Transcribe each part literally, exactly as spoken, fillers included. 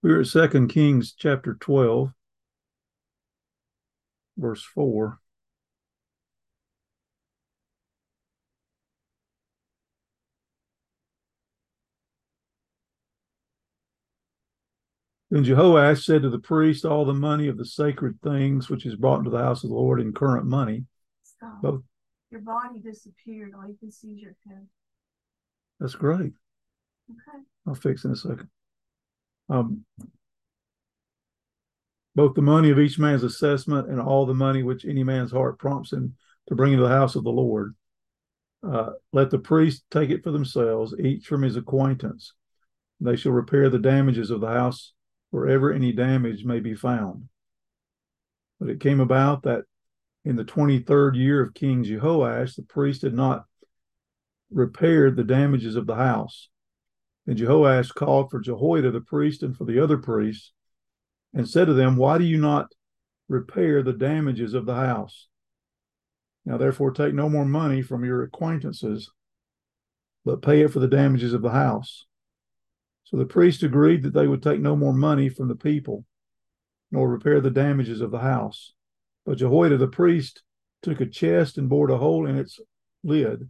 We're at Second Kings chapter twelve, verse four. Then Jehoash said to the priest, all the money of the sacred things which is brought into the house of the Lord in current money. Stop. Both. Your body disappeared. All you can see is your head. That's great. Okay. I'll fix it in a second. Um, both the money of each man's assessment and all the money which any man's heart prompts him to bring into the house of the Lord. Uh, let the priest take it for themselves, each from his acquaintance. They shall repair the damages of the house wherever any damage may be found. But it came about that in the twenty-third year of King Jehoash, the priest had not repaired the damages of the house. Then Jehoash called for Jehoiada the priest and for the other priests and said to them, why do you not repair the damages of the house? Now therefore take no more money from your acquaintances, but pay it for the damages of the house. So the priest agreed that they would take no more money from the people, nor repair the damages of the house. But Jehoiada the priest took a chest and bored a hole in its lid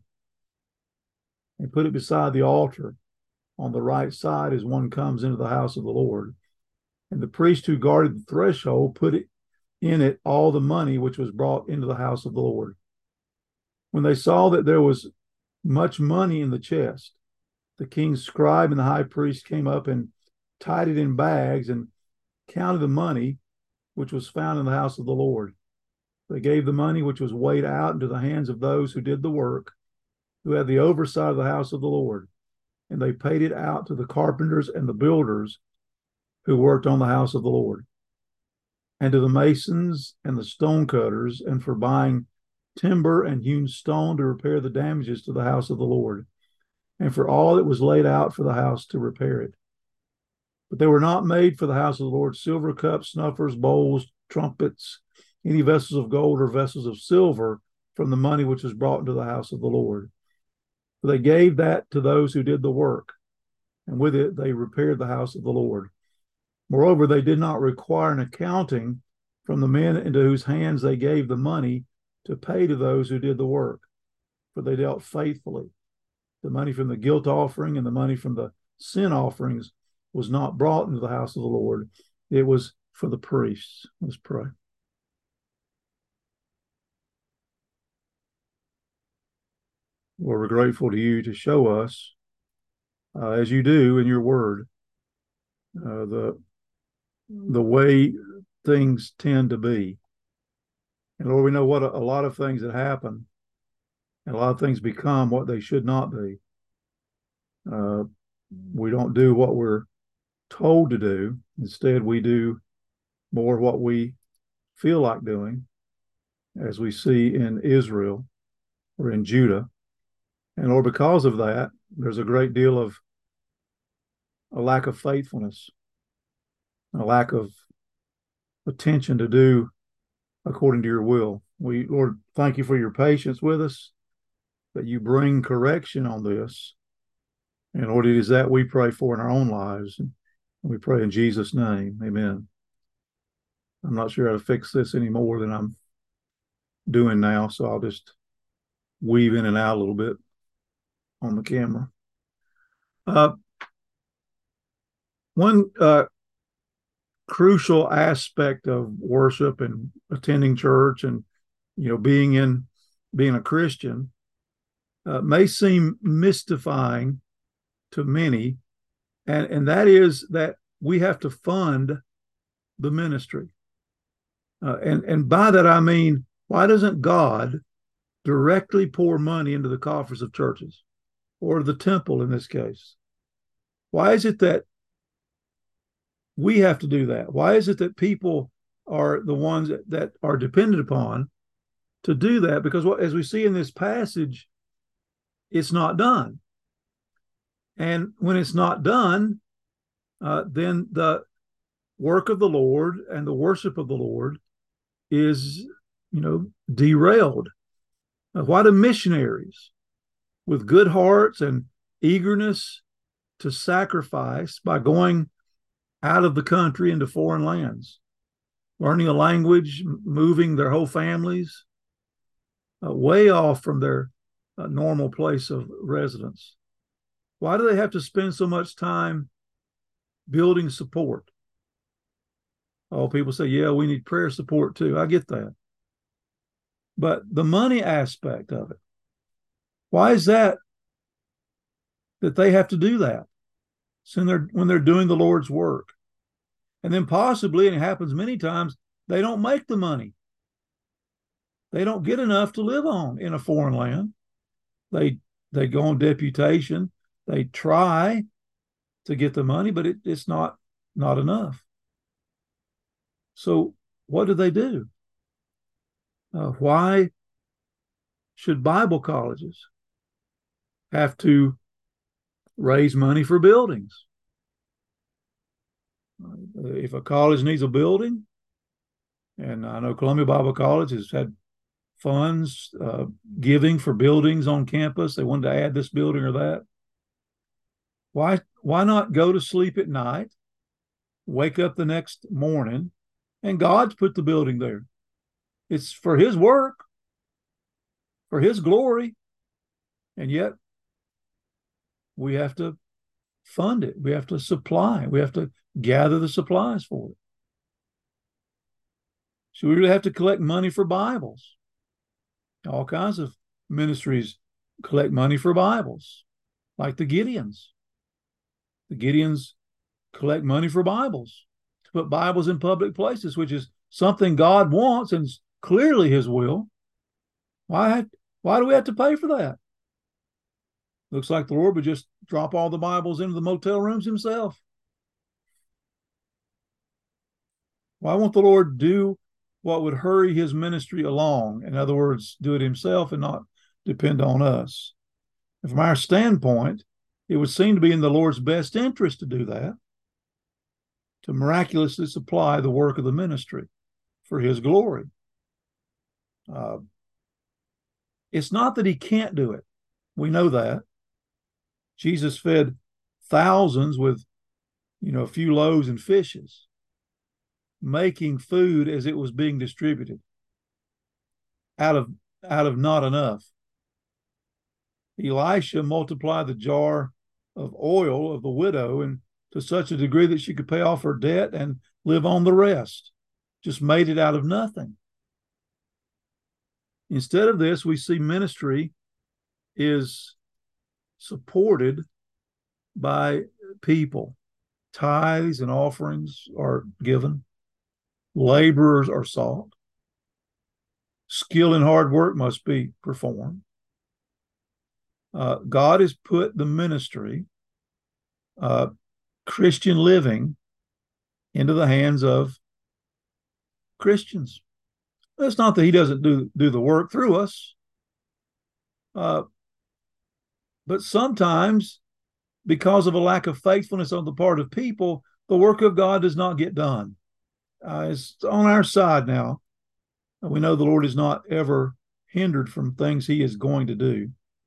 and put it beside the altar on the right side as one comes into the house of the Lord. And the priest who guarded the threshold put it in it all the money which was brought into the house of the Lord. When they saw that there was much money in the chest, the king's scribe and the high priest came up and tied it in bags and counted the money which was found in the house of the Lord. They gave the money which was weighed out into the hands of those who did the work, who had the oversight of the house of the Lord. And they paid it out to the carpenters and the builders who worked on the house of the Lord, and to the masons and the stone cutters, and for buying timber and hewn stone to repair the damages to the house of the Lord, and for all that was laid out for the house to repair it. But they were not made for the house of the Lord silver cups, snuffers, bowls, trumpets, any vessels of gold or vessels of silver from the money which was brought into the house of the Lord. For they gave that to those who did the work, and with it they repaired the house of the Lord. Moreover, they did not require an accounting from the men into whose hands they gave the money to pay to those who did the work, for they dealt faithfully. The money from the guilt offering and the money from the sin offerings was not brought into the house of the Lord. It was for the priests. Let's pray. Lord, we're grateful to you to show us, uh, as you do in your word, uh, the the way things tend to be. And Lord, we know what a, a lot of things that happen, and a lot of things become what they should not be. Uh, we don't do what we're told to do. Instead, we do more what we feel like doing, as we see in Israel or in Judah. And Lord, because of that, there's a great deal of a lack of faithfulness, a lack of attention to do according to your will. We, Lord, thank you for your patience with us, that you bring correction on this. And Lord, it is that we pray for in our own lives. And we pray in Jesus' name. Amen. I'm not sure how to fix this any more than I'm doing now, so I'll just weave in and out a little bit on the camera. Uh, one uh, crucial aspect of worship and attending church and, you know, being in being a Christian uh, may seem mystifying to many, and and that is that we have to fund the ministry, uh, and and by that I mean, why doesn't God directly pour money into the coffers of churches or the temple in this case? Why is it that we have to do that? Why is it that people are the ones that, that are dependent upon to do that? Because what, as we see in this passage, it's not done. And when it's not done, uh, then the work of the Lord and the worship of the Lord is, you know, derailed. Uh, why do missionaries with good hearts and eagerness to sacrifice by going out of the country into foreign lands, learning a language, moving their whole families uh, way off from their uh, normal place of residence. Why do they have to spend so much time building support? Oh, people say, yeah, we need prayer support too. I get that. But the money aspect of it, why is that that they have to do that when they're, when they're doing the Lord's work? And then possibly, and it happens many times, they don't make the money. They don't get enough to live on in a foreign land. They they go on deputation. They try to get the money, but it, it's not not enough. So what do they do? Uh, why should Bible colleges have to raise money for buildings? Uh, if a college needs a building, and I know Columbia Bible College has had funds uh, giving for buildings on campus, they wanted to add this building or that. Why, why not go to sleep at night, wake up the next morning, and God's put the building there? It's for his work, for his glory, and yet we have to fund it. We have to supply. We have to gather the supplies for it. So we really have to collect money for Bibles. All kinds of ministries collect money for Bibles, like the Gideons. The Gideons collect money for Bibles, to put Bibles in public places, which is something God wants and clearly his will. Why, why do we have to pay for that? Looks like the Lord would just drop all the Bibles into the motel rooms himself. Why won't the Lord do what would hurry his ministry along? In other words, do it himself and not depend on us. And from our standpoint, it would seem to be in the Lord's best interest to do that, to miraculously supply the work of the ministry for his glory. Uh, it's not that he can't do it. We know that. Jesus fed thousands with, you know, a few loaves and fishes, making food as it was being distributed out of, out of not enough. Elisha multiplied the jar of oil of the widow and to such a degree that she could pay off her debt and live on the rest. Just made it out of nothing. Instead of this, we see ministry is supported by people. Tithes and offerings are given. Laborers are sought. Skill and hard work must be performed. Uh, God has put the ministry, uh, Christian living, into the hands of Christians. That's not that he doesn't do, do the work through us. Uh, but sometimes, because of a lack of faithfulness on the part of people, the work of God does not get done. Uh, it's on our side now. We know the Lord is not ever hindered from things he is going to do.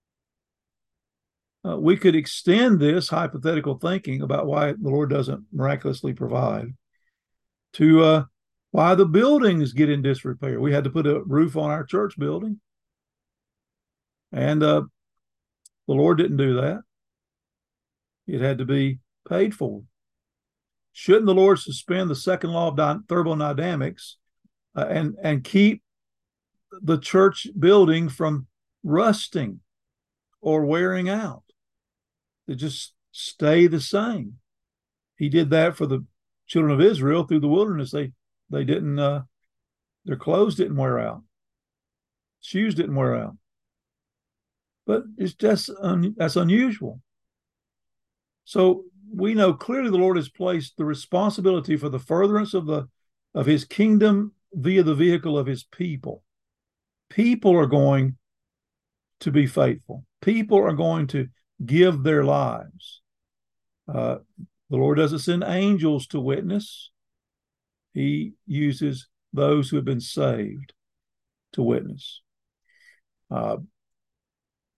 Uh, we could extend this hypothetical thinking about why the Lord doesn't miraculously provide to uh, why the buildings get in disrepair. We had to put a roof on our church building, and uh, the Lord didn't do that. It had to be paid for. Shouldn't the Lord suspend the second law of thermodynamics uh, and, and keep the church building from rusting or wearing out? They just stay the same. He did that for the children of Israel through the wilderness. They they didn't, uh, their clothes didn't wear out. Shoes didn't wear out. But it's just, un, that's unusual. So we know clearly the Lord has placed the responsibility for the furtherance of the of his kingdom via the vehicle of his people. People are going to be faithful. People are going to give their lives. Uh, the Lord doesn't send angels to witness. He uses those who have been saved to witness. Uh,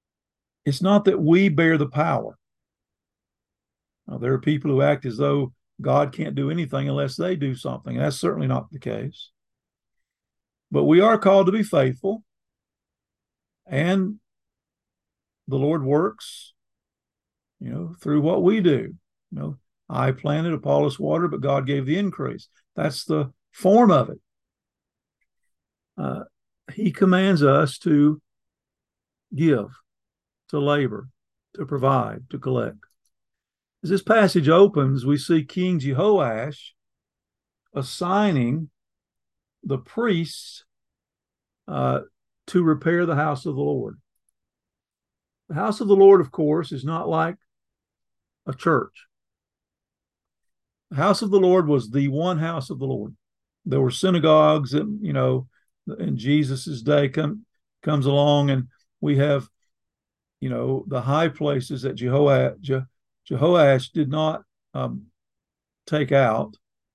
it's not that we bear the power. Now, there are people who act as though God can't do anything unless they do something. That's certainly not the case. But we are called to be faithful, and the Lord works, you know, through what we do. You know, I planted, Apollos watered, but God gave the increase. That's the form of it. Uh, he commands us to give, to labor, to provide, to collect. As this passage opens, we see King Jehoash assigning the priests uh, to repair the house of the Lord. The house of the Lord, of course, is not like a church. The house of the Lord was the one house of the Lord. There were synagogues that, you know, in Jesus's day come, comes along, and we have, you know, the high places that Jehoash, Je, Jehoash did not um, take out.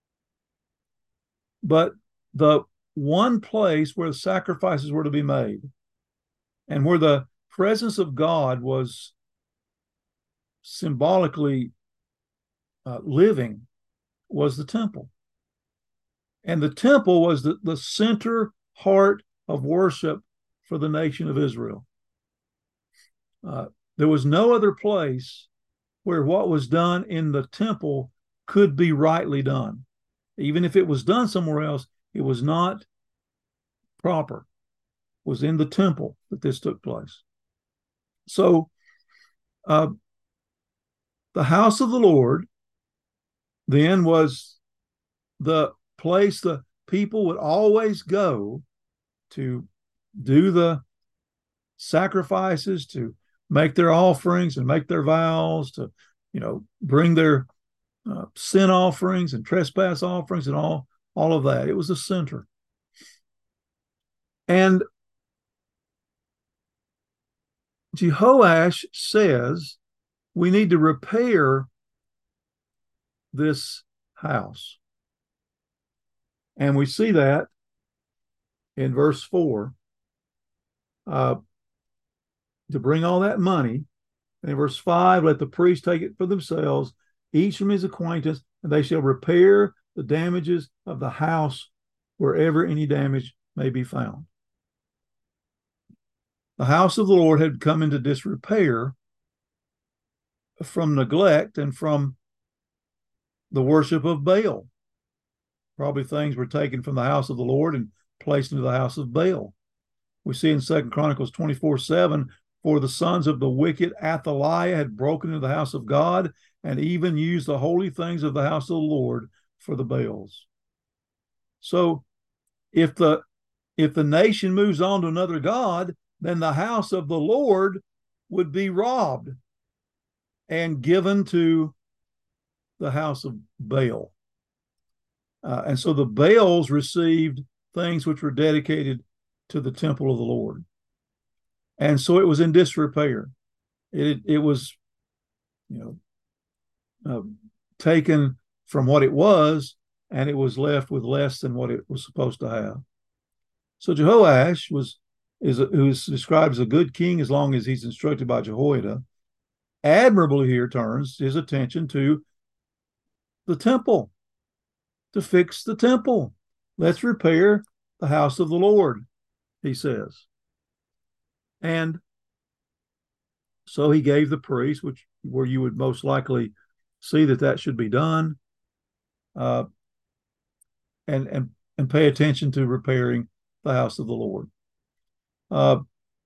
But the one place where the sacrifices were to be made and where the presence of God was symbolically uh, living was the temple. And the temple was the, the center heart of worship for the nation of Israel. Uh, there was no other place where what was done in the temple could be rightly done. Even if it was done somewhere else, it was not proper. It was in the temple that this took place. So uh, the house of the Lord then was the place the people would always go to do the sacrifices, to make their offerings and make their vows, to, you know, bring their uh, sin offerings and trespass offerings and all, all of that. It was the center. And Jehoash says we need to repair this house. And we see that in verse four. Uh, to bring all that money. And in verse five, let the priests take it for themselves, each from his acquaintance, and they shall repair the damages of the house wherever any damage may be found. The house of the Lord had come into disrepair from neglect and from the worship of Baal. Probably things were taken from the house of the Lord and placed into the house of Baal. We see in Second Chronicles twenty-four seven, for the sons of the wicked Athaliah had broken into the house of God and even used the holy things of the house of the Lord for the Baals. So if the if the nation moves on to another god, then the house of the Lord would be robbed and given to the house of Baal. Uh, and so the Baals received things which were dedicated to the temple of the Lord. And so it was in disrepair. It, it was, you know, uh, taken from what it was, and it was left with less than what it was supposed to have. So Jehoash was, is a, who is described as a good king as long as he's instructed by Jehoiada, admirably here turns his attention to the temple, to fix the temple. Let's repair the house of the Lord, he says. And so he gave the priests, which where you would most likely see that that should be done, uh, and and and pay attention to repairing the house of the Lord. Uh,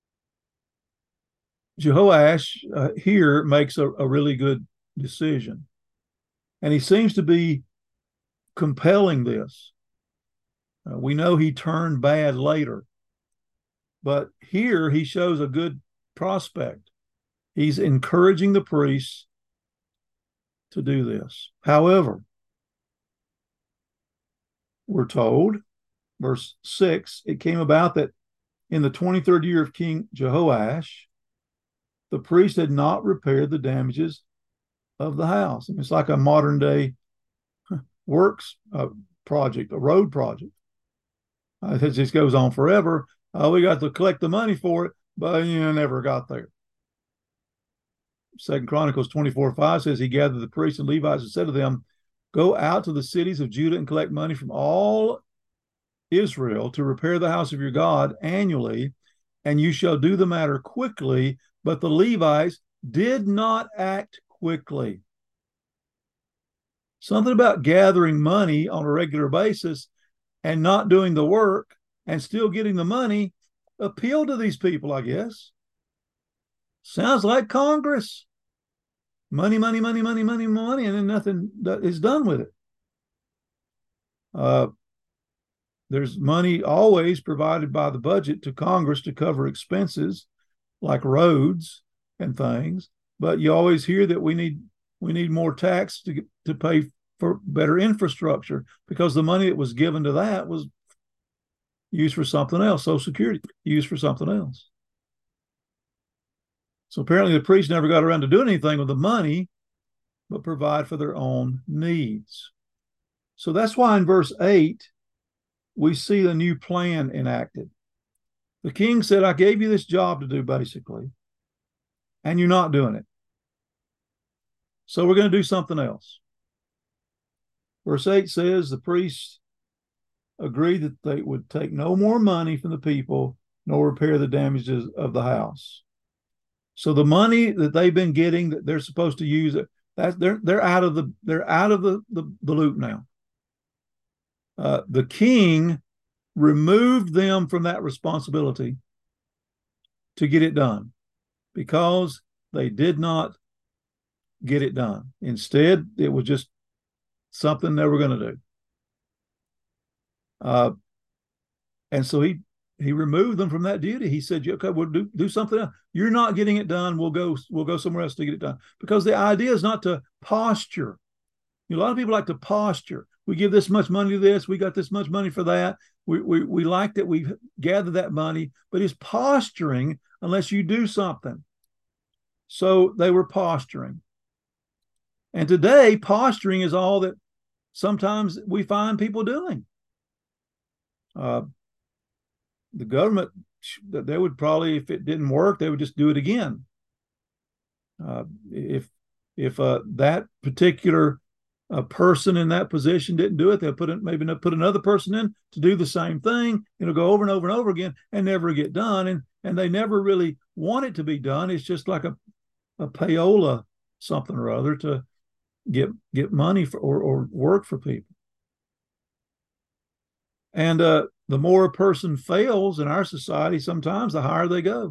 Jehoash uh, here makes a, a really good decision, and he seems to be compelling this. Uh, we know he turned bad later, but here he shows a good prospect. He's encouraging the priests to do this. However, we're told, verse six, it came about that in the twenty-third year of King Jehoash, the priest had not repaired the damages of the house. I mean, it's like a modern day works uh, project, a road project. Uh, it just goes on forever. Uh, we got to collect the money for it, but you know, never got there. Second Chronicles twenty-four five says he gathered the priests and Levites and said to them, Go out to the cities of Judah and collect money from all Israel to repair the house of your God annually, and you shall do the matter quickly. But the Levites did not act quickly. Something about gathering money on a regular basis and not doing the work and still getting the money appealed to these people, I guess. Sounds like Congress. Money, money, money, money, money, money, and then nothing is done with it. Uh, there's money always provided by the budget to Congress to cover expenses like roads and things, but you always hear that we need we need more tax to get, to pay for better infrastructure, because the money that was given to that was used for something else. Social Security used for something else. So apparently the priests never got around to doing anything with the money, but provide for their own needs. So that's why in verse eight, we see the new plan enacted. The king said, I gave you this job to do, basically, and you're not doing it. So we're going to do something else. Verse eight says the priests agreed that they would take no more money from the people, nor repair the damages of the house. So the money that they've been getting that they're supposed to use, that's they're they're out of the they're out of the, the, the loop now. Uh, the king removed them from that responsibility to get it done because they did not get it done. Instead, it was just something they were going to do. Uh, and so he he removed them from that duty. He said, okay, we'll do, do something else. You're not getting it done. We'll go, we'll go somewhere else to get it done. Because the idea is not to posture. You know, a lot of people like to posture. We give this much money to this. We got this much money for that. We, we, we like that we've gathered that money, but it's posturing unless you do something. So they were posturing. And today, posturing is all that sometimes we find people doing. Uh, the government, they would probably, if it didn't work, they would just do it again. Uh, if if uh, that particular uh, person in that position didn't do it, they'll put it, maybe put another person in to do the same thing. It'll go over and over and over again and never get done. And and they never really want it to be done. It's just like a, a payola, something or other, to get get money for or, or work for people. And uh, the more a person fails in our society, sometimes the higher they go.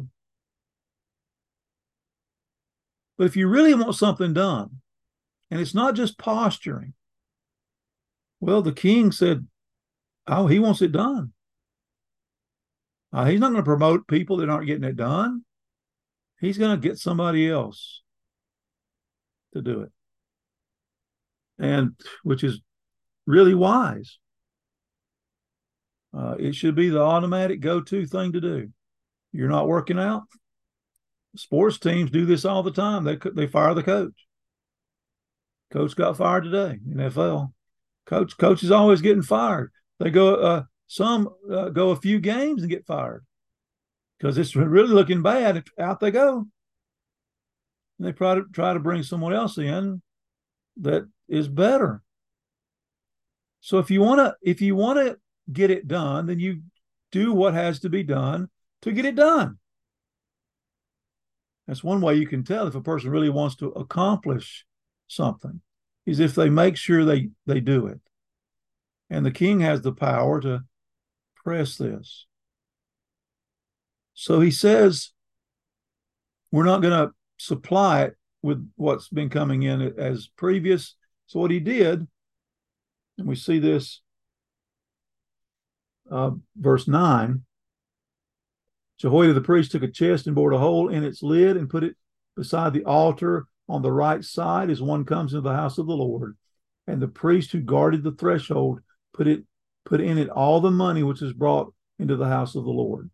But if you really want something done, and it's not just posturing, well, the king said, oh, he wants it done. Uh, he's not going to promote people that aren't getting it done. He's going to get somebody else to do it. And which is really wise. Uh, it should be the automatic go-to thing to do. You're not working out. Sports teams do this all the time. They they fire the coach. Coach got fired today in N F L. Coach coach is always getting fired. They go uh, some uh, go a few games and get fired because it's really looking bad. Out they go. And they try to try to bring someone else in that is better. So if you want to if you want to get it done, then you do what has to be done to get it done. That's one way you can tell if a person really wants to accomplish something, is if they make sure they, they do it. And the king has the power to press this. So he says, we're not going to supply it with what's been coming in as previous. So what he did, and we see this Uh, verse nine, Jehoiada the priest took a chest and bored a hole in its lid and put it beside the altar on the right side as one comes into the house of the Lord. And the priest who guarded the threshold put it put in it all the money which is brought into the house of the Lord.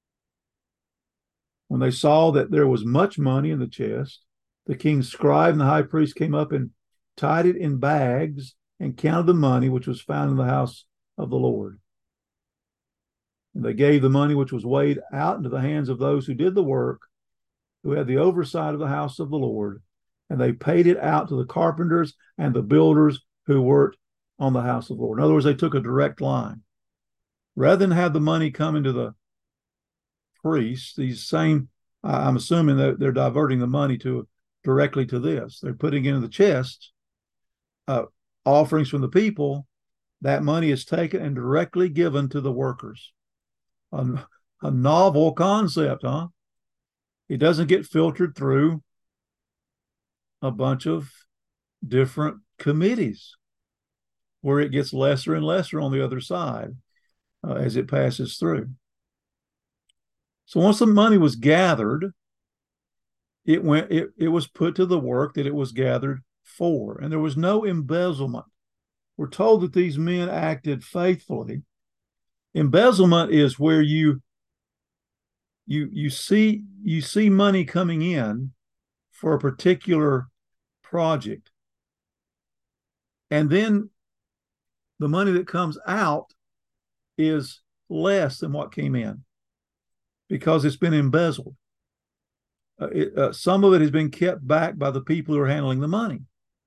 When they saw that there was much money in the chest, the king's scribe and the high priest came up and tied it in bags and counted the money which was found in the house of the Lord. And they gave the money which was weighed out into the hands of those who did the work, who had the oversight of the house of the Lord. And they paid it out to the carpenters and the builders who worked on the house of the Lord. In other words, they took a direct line. Rather than have the money come into the priests, these same, I'm assuming that they're diverting the money to directly to this. They're putting into the chests uh, offerings from the people. That money is taken and directly given to the workers. A, a novel concept, huh? It doesn't get filtered through a bunch of different committees where it gets lesser and lesser on the other side uh, as it passes through. So once the money was gathered, it went it, it was put to the work that it was gathered for, and there was no embezzlement. We're told that these men acted faithfully. Embezzlement is where you you you see you see money coming in for a particular project, and then the money that comes out is less than what came in because it's been embezzled. Uh, it, uh, some of it has been kept back by the people who are handling the money.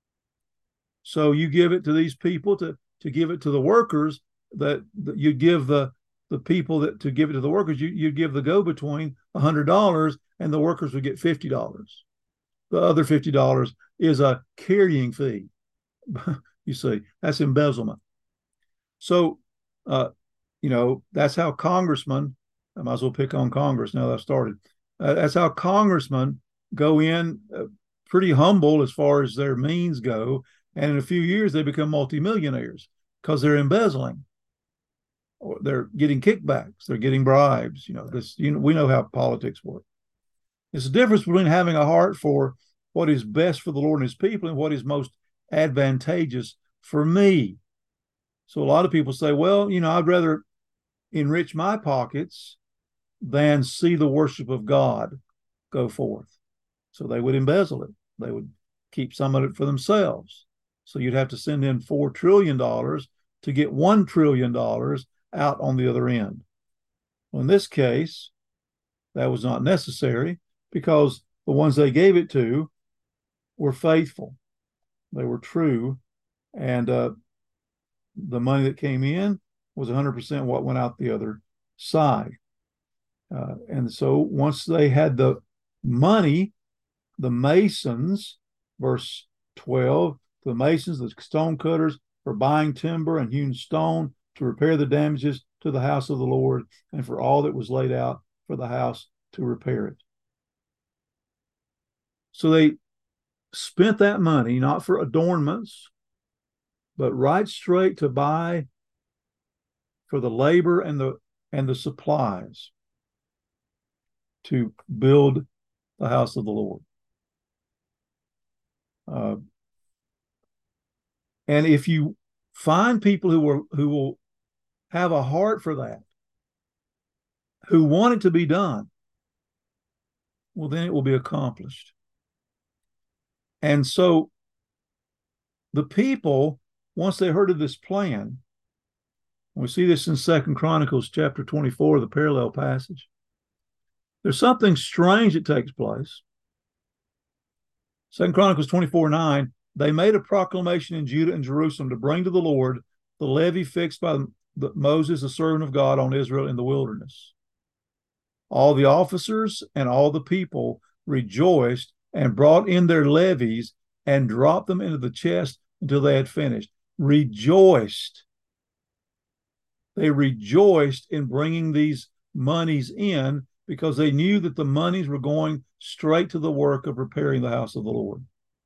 So you give it to these people to to give it to the workers. That, that you give the the people that to give it to the workers. You you give the go-between a hundred dollars, and the workers would get fifty dollars. The other fifty dollars is a carrying fee. You see, that's embezzlement. So, uh, you know, that's how congressmen. I might as well pick on Congress now that I've started. Uh, that's how congressmen go in uh, pretty humble as far as their means go, and in a few years they become multimillionaires because they're embezzling, or they're getting kickbacks, they're getting bribes. You know, this. You know, we know how politics work. It's the difference between having a heart for what is best for the Lord and His people and what is most advantageous for me. So a lot of people say, well, you know, I'd rather enrich my pockets than see the worship of God go forth. So they would embezzle it. They would keep some of it for themselves. So you'd have to send in four trillion dollars to get one trillion dollars out on the other end. Well, in this case, that was not necessary because the ones they gave it to were faithful. They were true. And uh, the money that came in was one hundred percent what went out the other side. Uh, and so once they had the money, the masons, verse twelve, the masons, the stone cutters, for buying timber and hewn stone to repair the damages to the house of the Lord, and for all that was laid out for the house to repair it. So they spent that money not for adornments, but right straight to buy for the labor and the and the supplies to build the house of the Lord. Uh, and if you find people who will who will have a heart for that, who want it to be done, well, then it will be accomplished. And so the people, once they heard of this plan, we see this in Second Chronicles chapter twenty-four, the parallel passage. There's something strange that takes place. Second Chronicles twenty-four nine, they made a proclamation in Judah and Jerusalem to bring to the Lord the levy fixed by the, Moses, the servant of God, on Israel in the wilderness. All the officers and all the people rejoiced and brought in their levies and dropped them into the chest until they had finished. Rejoiced. They rejoiced in bringing these monies in because they knew that the monies were going straight to the work of repairing the house of the Lord.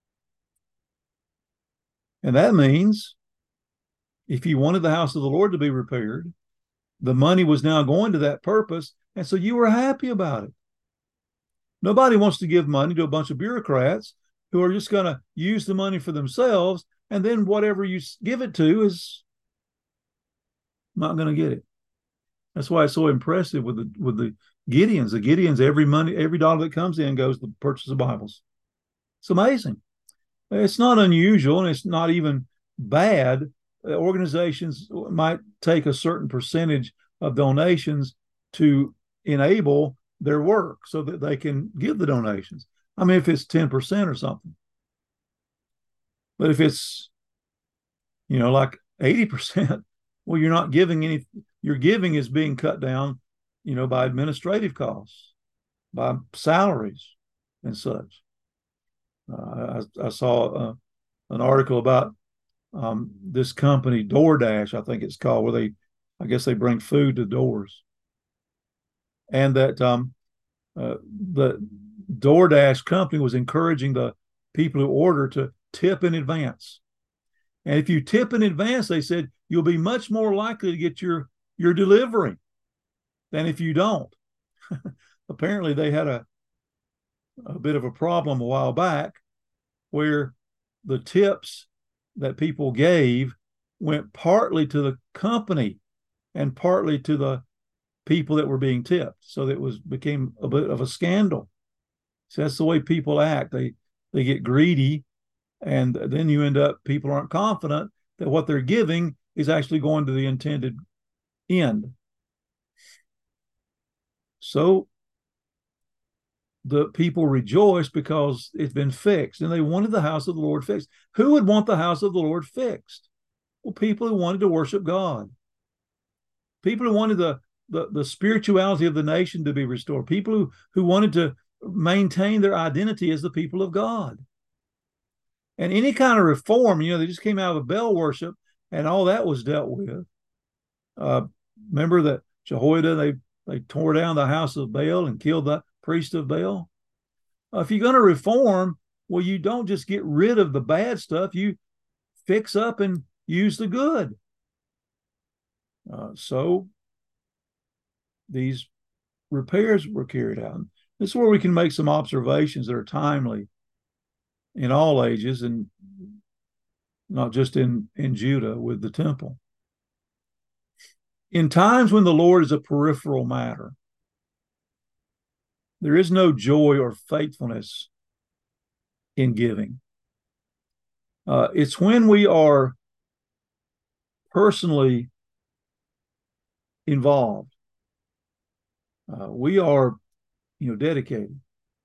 And that means if you wanted the house of the Lord to be repaired, the money was now going to that purpose, and so you were happy about it. Nobody wants to give money to a bunch of bureaucrats who are just going to use the money for themselves, and then whatever you give it to is not going to get it. That's why it's so impressive with the with the Gideons. The Gideons, every money, every dollar that comes in goes to the purchase of Bibles. It's amazing. It's not unusual, and it's not even bad. Organizations might take a certain percentage of donations to enable their work so that they can give the donations. I mean, if it's ten percent or something. But if it's you know, like eighty percent. Well, you're not giving any, your giving is being cut down, you know, by administrative costs, by salaries and such. Uh, I, I saw uh, an article about um, this company, DoorDash, I think it's called, where they, I guess they bring food to doors. And that um, uh, the DoorDash company was encouraging the people who order to tip in advance. And if you tip in advance, they said, you'll be much more likely to get your, your delivery than if you don't. Apparently, they had a, a bit of a problem a while back where the tips that people gave went partly to the company and partly to the people that were being tipped. So that it was became a bit of a scandal. So that's the way people act. They they get greedy, and then you end up, people aren't confident that what they're giving is actually going to the intended end. So the people rejoice because it's been fixed, and they wanted the house of the Lord fixed. Who would want the house of the Lord fixed? Well, people who wanted to worship God. People who wanted the, the, the spirituality of the nation to be restored. People who, who wanted to maintain their identity as the people of God. And any kind of reform, you know, they just came out of Baal worship, and all that was dealt with. Uh, remember that Jehoiada, they, they tore down the house of Baal and killed the priest of Baal. Uh, if you're going to reform, well, you don't just get rid of the bad stuff. You fix up and use the good. Uh, so these repairs were carried out. This is where we can make some observations that are timely in all ages, and not just in, in Judah with the temple. In times when the Lord is a peripheral matter, there is no joy or faithfulness in giving. Uh, it's when we are personally involved. Uh, we are, you know, dedicated.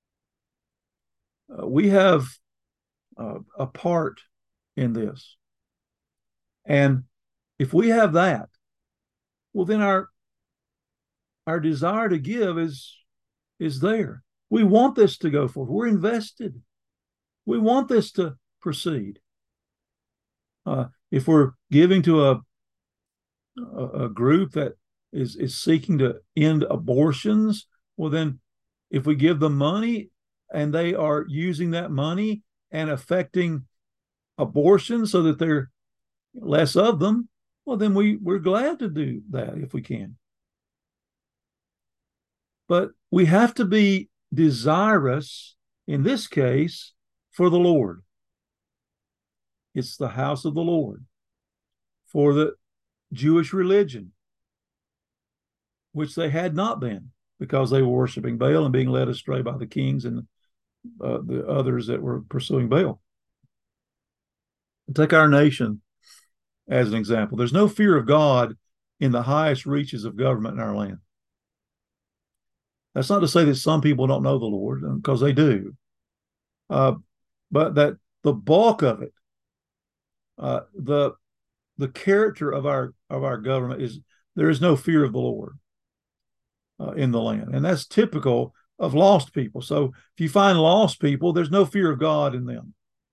Uh, we have uh, a part in this. And if we have that, well, then our our desire to give is is there. We want this to go forward. We're invested. We want this to proceed. Uh, if we're giving to a, a a group that is is seeking to end abortions, well, then if we give them money and they are using that money and affecting abortion so that there are less of them, well, then we, we're glad to do that if we can. But we have to be desirous, in this case, for the Lord. It's the house of the Lord. For the Jewish religion, which they had not been, because they were worshiping Baal and being led astray by the kings and uh, the others that were pursuing Baal. Take our nation as an example. There's no fear of God in the highest reaches of government in our land. That's not to say that some people don't know the Lord, because they do. Uh, but that the bulk of it, uh, the the character of our of our government is, there is no fear of the Lord uh, in the land, and that's typical of lost people. So if you find lost people, there's no fear of God in them.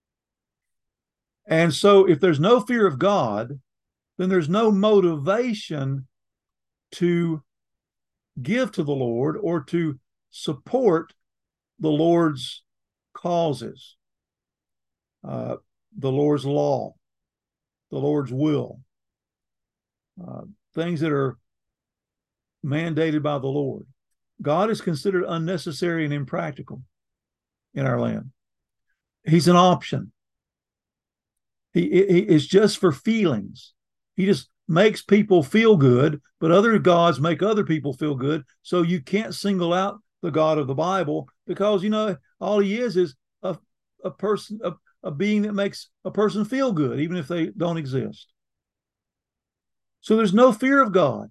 And so if there's no fear of God, then there's no motivation to give to the Lord or to support the Lord's causes, uh, the Lord's law, the Lord's will, uh, things that are mandated by the Lord. God is considered unnecessary and impractical in our land. He's an option. He, he is just for feelings. He just makes people feel good, but other gods make other people feel good. So you can't single out the God of the Bible, because, you know, all he is is a, a person, a, a being that makes a person feel good, even if they don't exist. So there's no fear of God.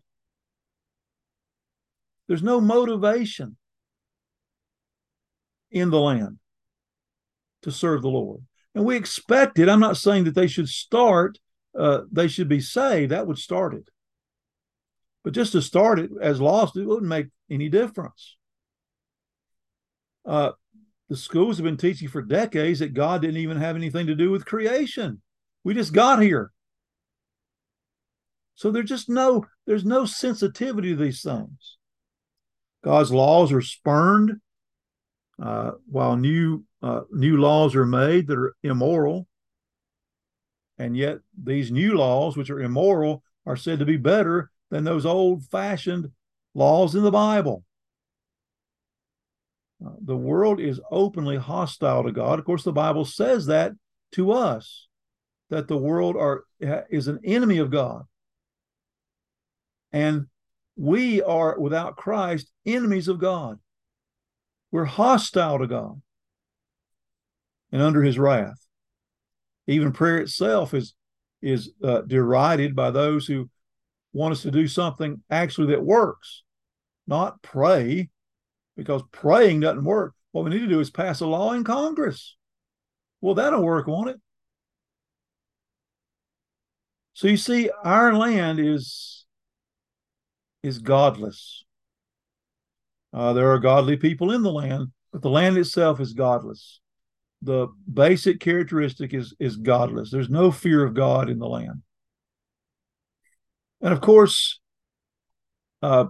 There's no motivation in the land to serve the Lord. And we expect it. I'm not saying that they should start uh, they should be saved, that would start it. But just to start it as lost, it wouldn't make any difference. Uh, the schools have been teaching for decades that God didn't even have anything to do with creation. We just got here. So there's just no, there's no sensitivity to these things. God's laws are spurned, uh, while new uh, new laws are made that are immoral. And yet these new laws, which are immoral, are said to be better than those old-fashioned laws in the Bible. Uh, the world is openly hostile to God. Of course, the Bible says that to us, that the world are, is an enemy of God. And we are, without Christ, enemies of God. We're hostile to God and under his wrath. Even prayer itself is, is uh, derided by those who want us to do something actually that works, not pray, because praying doesn't work. What we need to do is pass a law in Congress. Well, that'll work, won't it? So you see, our land is, is godless. Uh, there are godly people in the land, but the land itself is godless. The basic characteristic is, is godless. There's no fear of God in the land. And of course, uh,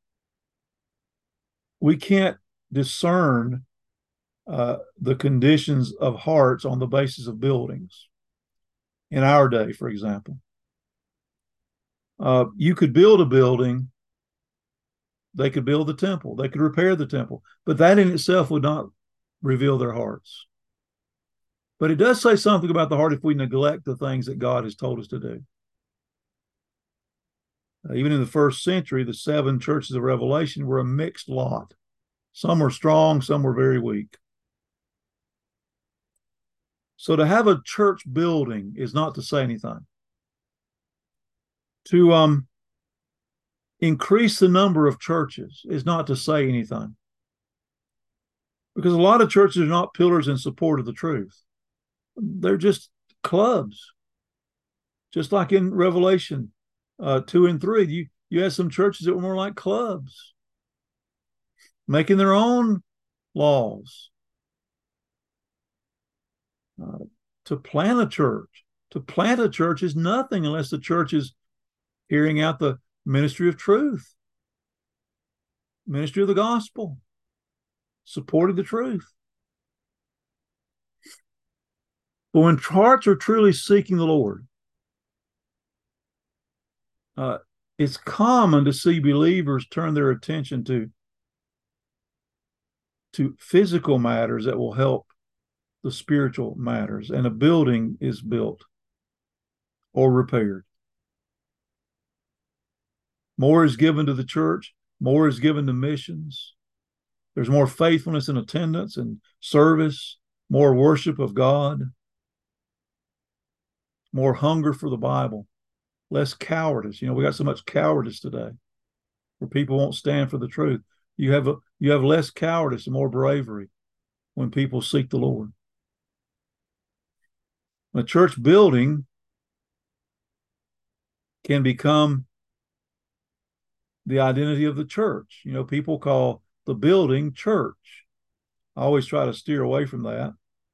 we can't discern uh, the conditions of hearts on the basis of buildings. In our day, for example, uh, you could build a building, they could build the temple, they could repair the temple, but that in itself would not reveal their hearts. But it does say something about the heart if we neglect the things that God has told us to do. Uh, even in the first century, the seven churches of Revelation were a mixed lot. Some were strong, some were very weak. So to have a church building is not to say anything. To um, increase the number of churches is not to say anything. Because a lot of churches are not pillars in support of the truth. They're just clubs. Just like in Revelation uh, two and three, you, you had some churches that were more like clubs, making their own laws. Uh, to plant a church, to plant a church is nothing unless the church is hearing out the ministry of truth, ministry of the gospel, supporting the truth. But when hearts are truly seeking the Lord, uh, it's common to see believers turn their attention to, to physical matters that will help the spiritual matters, and a building is built or repaired. More is given to the church, more is given to missions. There's more faithfulness in attendance and service, more worship of God, more hunger for the Bible, less cowardice. You know, we got so much cowardice today where people won't stand for the truth. You have a, you have less cowardice and more bravery when people seek the Lord. A church building can become the identity of the church. You know, people call the building church. I always try to steer away from that.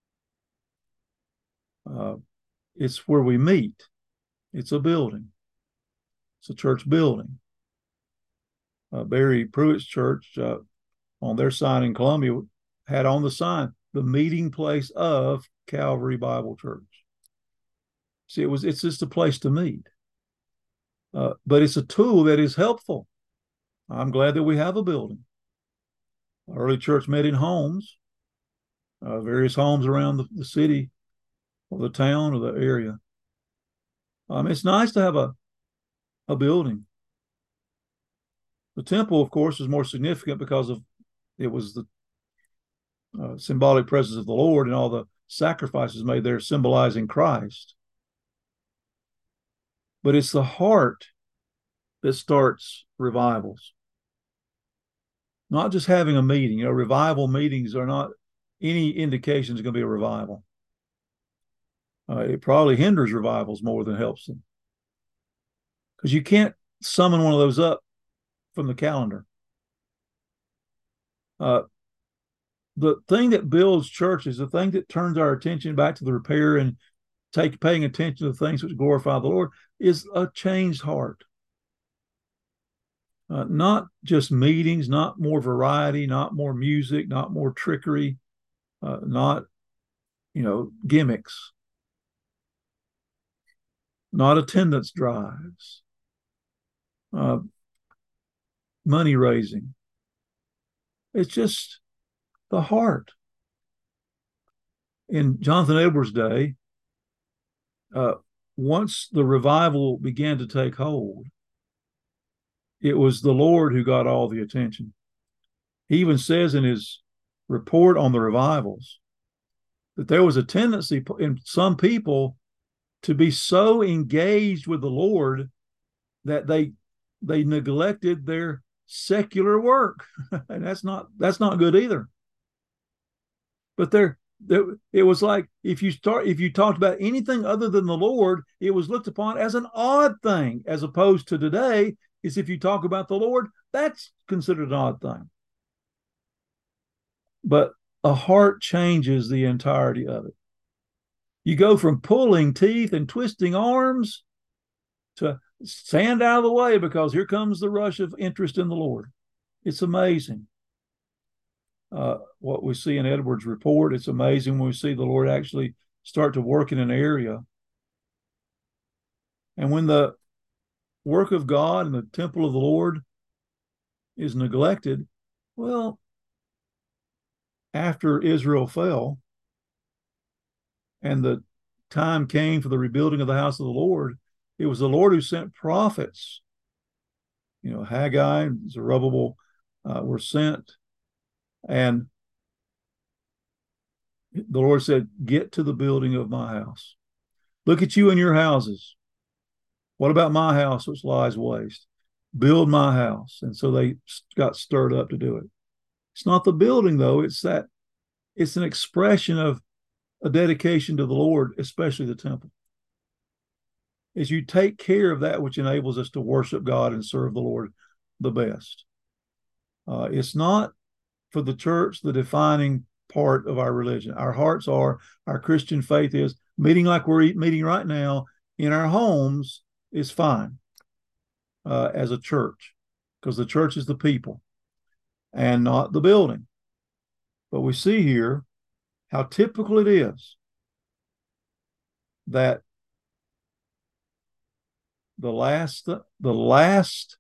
Uh, it's where we meet. It's a building. It's a church building. Uh, Barry Pruitt's church uh, on their sign in Columbia had on the sign, the meeting place of Calvary Bible Church. See, it was, it's just a place to meet. Uh, but it's a tool that is helpful. I'm glad that we have a building. Early church met in homes, uh, various homes around the, the city or the town or the area. Um, it's nice to have a, a building. The temple, of course, is more significant because of it was the uh, symbolic presence of the Lord and all the sacrifices made there symbolizing Christ. But it's the heart that starts revivals. Not just having a meeting. You know, revival meetings are not any indication it's going to be a revival. Uh, it probably hinders revivals more than helps them, because you can't summon one of those up from the calendar. Uh, the thing that builds churches, the thing that turns our attention back to the repair and take paying attention to the things which glorify the Lord, is a changed heart. Uh, not just meetings, not more variety, not more music, not more trickery, uh, not, you know, gimmicks, not attendance drives, uh, money raising. It's just the heart. In Jonathan Edwards' day, uh, once the revival began to take hold, it was the Lord who got all the attention. He even says in his report on the revivals that there was a tendency in some people to be so engaged with the Lord that they they neglected their secular work. And that's not that's not good either. But there, there it was like if you start if you talked about anything other than the Lord, it was looked upon as an odd thing, as opposed to today is if you talk about the Lord, that's considered an odd thing. But a heart changes the entirety of it. You go from pulling teeth and twisting arms to stand out of the way because here comes the rush of interest in the Lord. It's amazing. Uh, what we see in Edwards' report, it's amazing when we see the Lord actually start to work in an area. And when the work of God and the temple of the Lord is neglected, well, after Israel fell and the time came for the rebuilding of the house of the Lord, it was the Lord who sent prophets. You know, Haggai and Zerubbabel uh, were sent, and the Lord said, get to the building of my house. Look at you and your houses. What about my house which lies waste? Build my house. And so they got stirred up to do it. It's not the building, though. It's that it's an expression of a dedication to the Lord, especially the temple. As you take care of that which enables us to worship God and serve the Lord the best. Uh, it's not for the church the defining part of our religion. Our hearts are, our Christian faith is, meeting like we're meeting right now in our homes is fine uh, as a church, because the church is the people and not the building. But we see here how typical it is that the last the last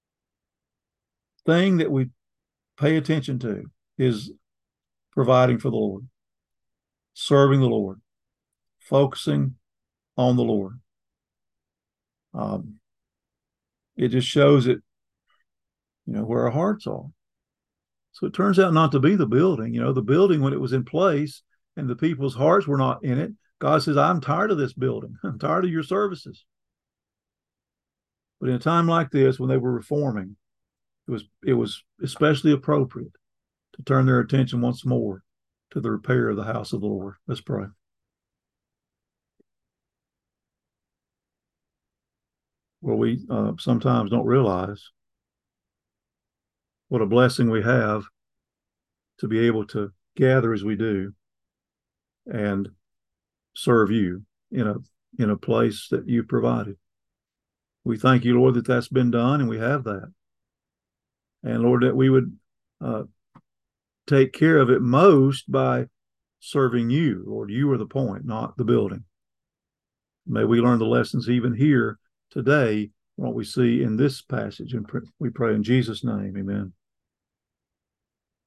thing that we pay attention to is providing for the Lord, serving the Lord, focusing on the Lord. Um, it just shows it, you know, where our hearts are. So it turns out not to be the building. You know, the building, when it was in place and the people's hearts were not in it, God says, I'm tired of this building. I'm tired of your services. But in a time like this, when they were reforming, it was it was especially appropriate to turn their attention once more to the repair of the house of the Lord. Let's pray. Well, we uh, sometimes don't realize what a blessing we have to be able to gather as we do and serve you in a in a place that you provided. We thank you, Lord, that that's been done, and we have that. And Lord, that we would uh, take care of it most by serving you. Lord, you are the point, not the building. May we learn the lessons even here today, what we see in this passage. And we pray in Jesus' name, amen.